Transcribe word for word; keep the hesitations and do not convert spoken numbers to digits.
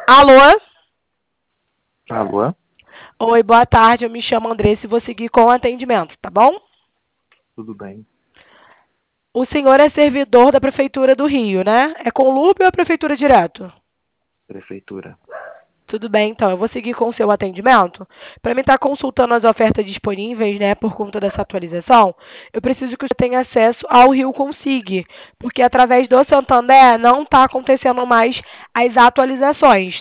Alô? Alô? Oi, boa tarde. Eu me chamo Andressa e vou seguir com o atendimento, tá bom? Tudo bem. O senhor é servidor da Prefeitura do Rio, né? É com o L U B ou é Prefeitura direto? Prefeitura. Tudo bem, então. Eu vou seguir com o seu atendimento. Para mim estar consultando as ofertas disponíveis, né, por conta dessa atualização, eu preciso que o senhor tenha acesso ao Rio Consig, porque através do Santander não está acontecendo mais as atualizações.